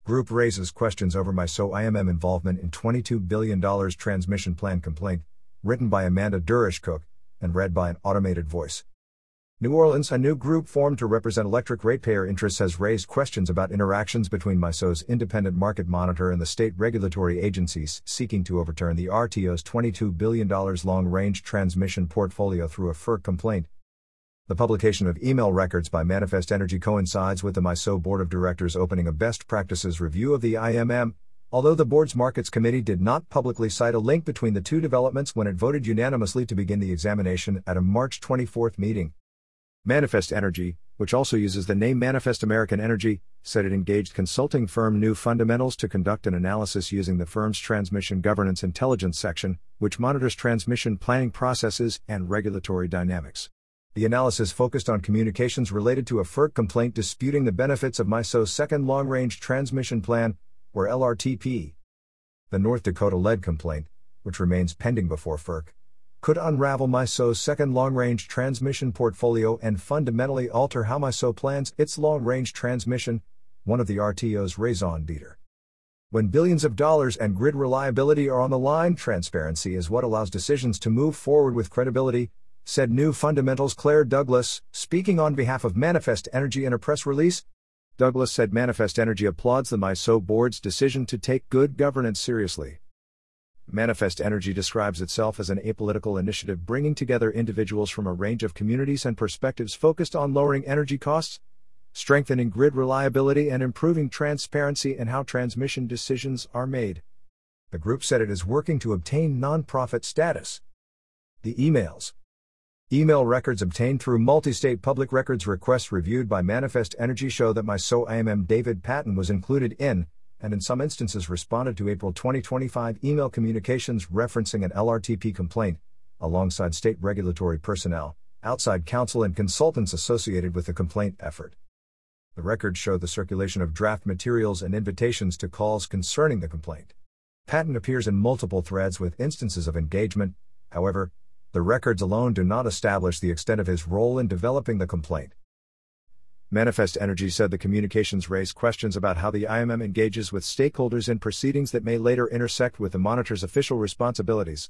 Group raises questions over MISO IMM involvement in $22 billion transmission plan complaint, written by Amanda Durish-Cook, and read by an automated voice. New Orleans, a new group formed to represent electric ratepayer interests, has raised questions about interactions between MISO's independent market monitor and the state regulatory agencies seeking to overturn the RTO's $22 billion long-range transmission portfolio through a FERC complaint. The publication of email records by Manifest Energy coincides with the MISO Board of Directors opening a best practices review of the IMM, although the board's Markets Committee did not publicly cite a link between the two developments when it voted unanimously to begin the examination at a March 24 meeting. Manifest Energy, which also uses the name Manifest American Energy, said it engaged consulting firm New Fundamentals to conduct an analysis using the firm's Transmission Governance Intelligence section, which monitors transmission planning processes and regulatory dynamics. The analysis focused on communications related to a FERC complaint disputing the benefits of MISO's Second Long-Range Transmission Plan, or LRTP. The North Dakota-led complaint, which remains pending before FERC, could unravel MISO's second long-range transmission portfolio and fundamentally alter how MISO plans its long-range transmission, one of the RTO's raison d'etre. When billions of dollars and grid reliability are on the line, transparency is what allows decisions to move forward with credibility, said New Fundamentals' Claire Douglas, speaking on behalf of Manifest Energy in a press release. Douglas said Manifest Energy applauds the MISO board's decision to take good governance seriously. Manifest Energy describes itself as an apolitical initiative bringing together individuals from a range of communities and perspectives focused on lowering energy costs, strengthening grid reliability, and improving transparency in how transmission decisions are made. The group said it is working to obtain nonprofit status. The emails. Email records obtained through multi-state public records requests reviewed by Manifest Energy show that MISO IMM David Patton was included in, and in some instances responded to April 2025 email communications referencing an LRTP complaint, alongside state regulatory personnel, outside counsel and consultants associated with the complaint effort. The records show the circulation of draft materials and invitations to calls concerning the complaint. Patton appears in multiple threads with instances of engagement, however, the records alone do not establish the extent of his role in developing the complaint. Manifest Energy said the communications raise questions about how the IMM engages with stakeholders in proceedings that may later intersect with the monitor's official responsibilities.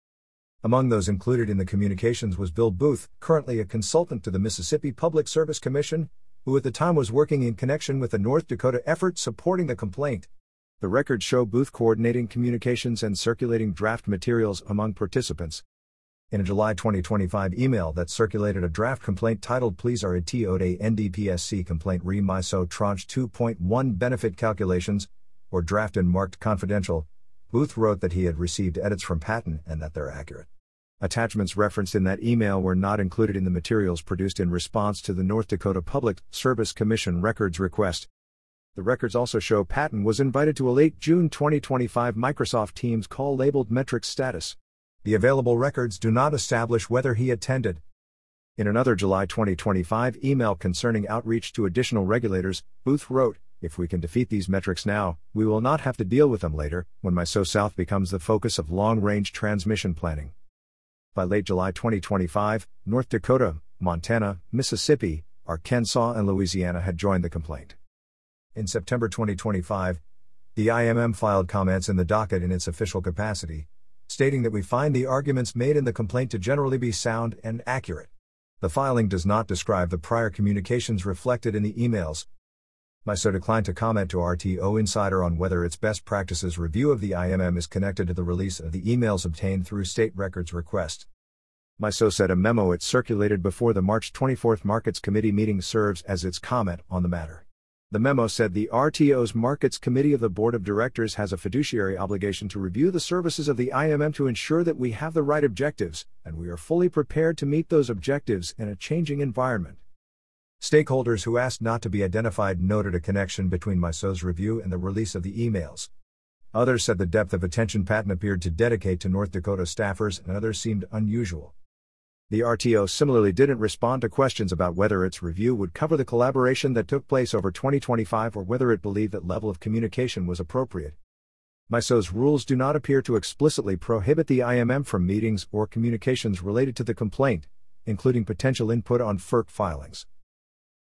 Among those included in the communications was Bill Booth, currently a consultant to the Mississippi Public Service Commission, who at the time was working in connection with the North Dakota effort supporting the complaint. The records show Booth coordinating communications and circulating draft materials among participants. In a July 2025 email that circulated a draft complaint titled Please RET Ode NDPSC Complaint Re MISO Tranche 2.1 Benefit Calculations, or draft and marked confidential, Booth wrote that he had received edits from Patton and that they're accurate. Attachments referenced in that email were not included in the materials produced in response to the North Dakota Public Service Commission records request. The records also show Patton was invited to a late June 2025 Microsoft Teams call labeled Metrics Status. The available records do not establish whether he attended. In another July 2025 email concerning outreach to additional regulators, Booth wrote, "If we can defeat these metrics now, we will not have to deal with them later, when MISO South becomes the focus of long-range transmission planning." By late July 2025, North Dakota, Montana, Mississippi, Arkansas, and Louisiana had joined the complaint. In September 2025, the IMM filed comments in the docket in its official capacity, stating that we find the arguments made in the complaint to generally be sound and accurate. The filing does not describe the prior communications reflected in the emails. MISO declined to comment to RTO Insider on whether its best practices review of the IMM is connected to the release of the emails obtained through state records request. MISO said a memo it circulated before the March 24 Markets Committee meeting serves as its comment on the matter. The memo said the RTO's Markets Committee of the Board of Directors has a fiduciary obligation to review the services of the IMM to ensure that we have the right objectives, and we are fully prepared to meet those objectives in a changing environment. Stakeholders who asked not to be identified noted a connection between MISO's review and the release of the emails. Others said the depth of attention Patton appeared to dedicate to North Dakota staffers and others seemed unusual. The RTO similarly didn't respond to questions about whether its review would cover the collaboration that took place over 2025 or whether it believed that level of communication was appropriate. MISO's rules do not appear to explicitly prohibit the IMM from meetings or communications related to the complaint, including potential input on FERC filings.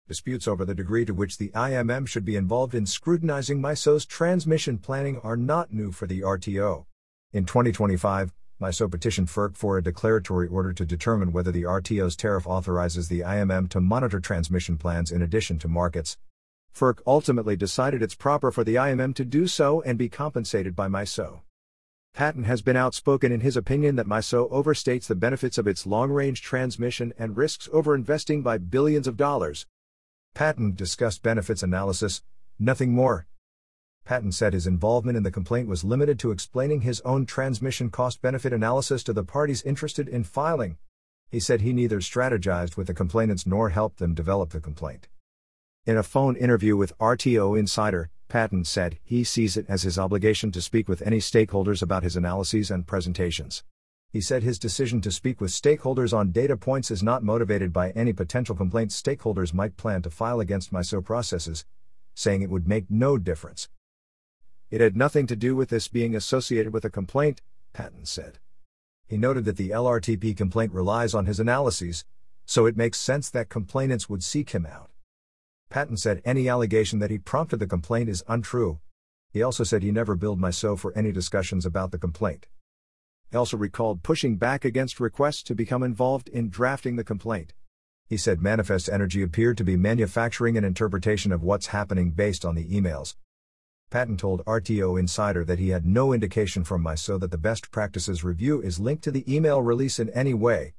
Disputes over the degree to which the IMM should be involved in scrutinizing MISO's transmission planning are not new for the RTO. In 2025, MISO petitioned FERC for a declaratory order to determine whether the RTO's tariff authorizes the IMM to monitor transmission plans in addition to markets. FERC ultimately decided it's proper for the IMM to do so and be compensated by MISO. Patton has been outspoken in his opinion that MISO overstates the benefits of its long-range transmission and risks overinvesting by billions of dollars. Patton discussed benefits analysis, nothing more. Patton said his involvement in the complaint was limited to explaining his own transmission cost-benefit analysis to the parties interested in filing. He said he neither strategized with the complainants nor helped them develop the complaint. In a phone interview with RTO Insider, Patton said he sees it as his obligation to speak with any stakeholders about his analyses and presentations. He said his decision to speak with stakeholders on data points is not motivated by any potential complaints stakeholders might plan to file against MISO processes, saying it would make no difference. It had nothing to do with this being associated with a complaint, Patton said. He noted that the LRTP complaint relies on his analyses, so it makes sense that complainants would seek him out. Patton said any allegation that he prompted the complaint is untrue. He also said he never billed MISO for any discussions about the complaint. He also recalled pushing back against requests to become involved in drafting the complaint. He said Manifest Energy appeared to be manufacturing an interpretation of what's happening based on the emails. Patton told RTO Insider that he had no indication from MISO that the best practices review is linked to the email release in any way.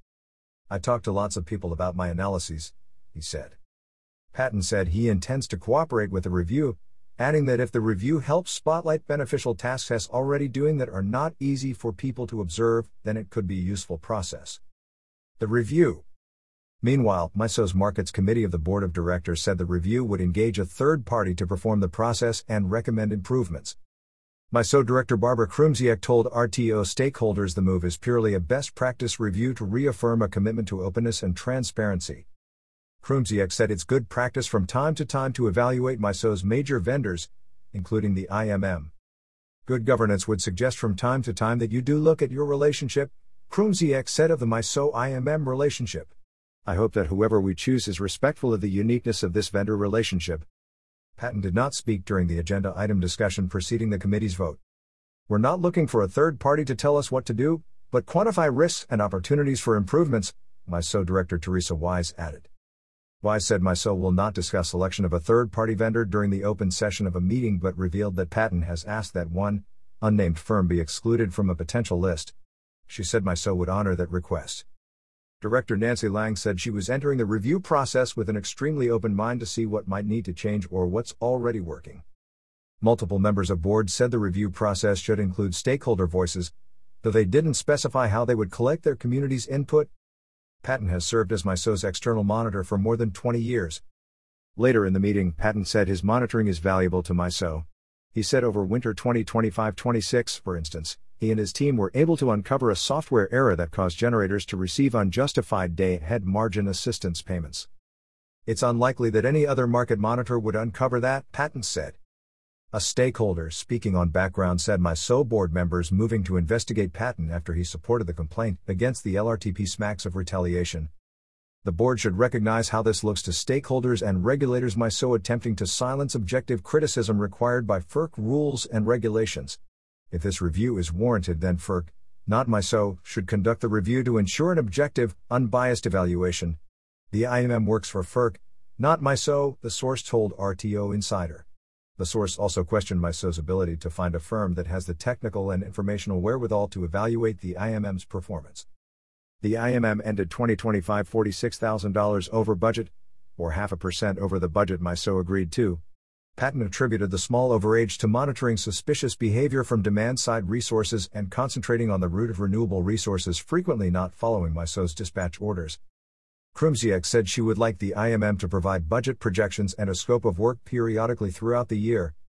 I talked to lots of people about my analyses, he said. Patton said he intends to cooperate with the review, adding that if the review helps spotlight beneficial tasks it's already doing that are not easy for people to observe, then it could be a useful process. The review. Meanwhile, MISO's Markets Committee of the Board of Directors said the review would engage a third party to perform the process and recommend improvements. MISO Director Barbara Krumsiek told RTO stakeholders the move is purely a best practice review to reaffirm a commitment to openness and transparency. Krumsiek said it's good practice from time to time to evaluate MISO's major vendors, including the IMM. Good governance would suggest from time to time that you do look at your relationship, Krumsiek said of the MISO-IMM relationship. I hope that whoever we choose is respectful of the uniqueness of this vendor relationship. Patton did not speak during the agenda item discussion preceding the committee's vote. We're not looking for a third party to tell us what to do, but quantify risks and opportunities for improvements, MISO Director Teresa Wise added. Wise said MISO will not discuss selection of a third-party vendor during the open session of a meeting but revealed that Patton has asked that one, unnamed firm be excluded from a potential list. She said MISO would honor that request. Director Nancy Lang said she was entering the review process with an extremely open mind to see what might need to change or what's already working. Multiple members of board said the review process should include stakeholder voices, though they didn't specify how they would collect their community's input. Patton has served as MISO's external monitor for more than 20 years. Later in the meeting, Patton said his monitoring is valuable to MISO. He said over winter 2025-26, for instance, he and his team were able to uncover a software error that caused generators to receive unjustified day-ahead margin assistance payments. It's unlikely that any other market monitor would uncover that, Patton said. A stakeholder speaking on background said MISO board members moving to investigate Patton after he supported the complaint against the LRTP smacks of retaliation. The board should recognize how this looks to stakeholders and regulators MISO attempting to silence objective criticism required by FERC rules and regulations. If this review is warranted, then FERC, not MISO, should conduct the review to ensure an objective, unbiased evaluation. The IMM works for FERC, not MISO, the source told RTO Insider. The source also questioned MISO's ability to find a firm that has the technical and informational wherewithal to evaluate the IMM's performance. The IMM ended 2025 $46,000 over budget, or 0.5% over the budget MISO agreed to. Patton attributed the small overage to monitoring suspicious behavior from demand-side resources and concentrating on the root of renewable resources frequently not following MISO's dispatch orders. Krumsiek said she would like the IMM to provide budget projections and a scope of work periodically throughout the year,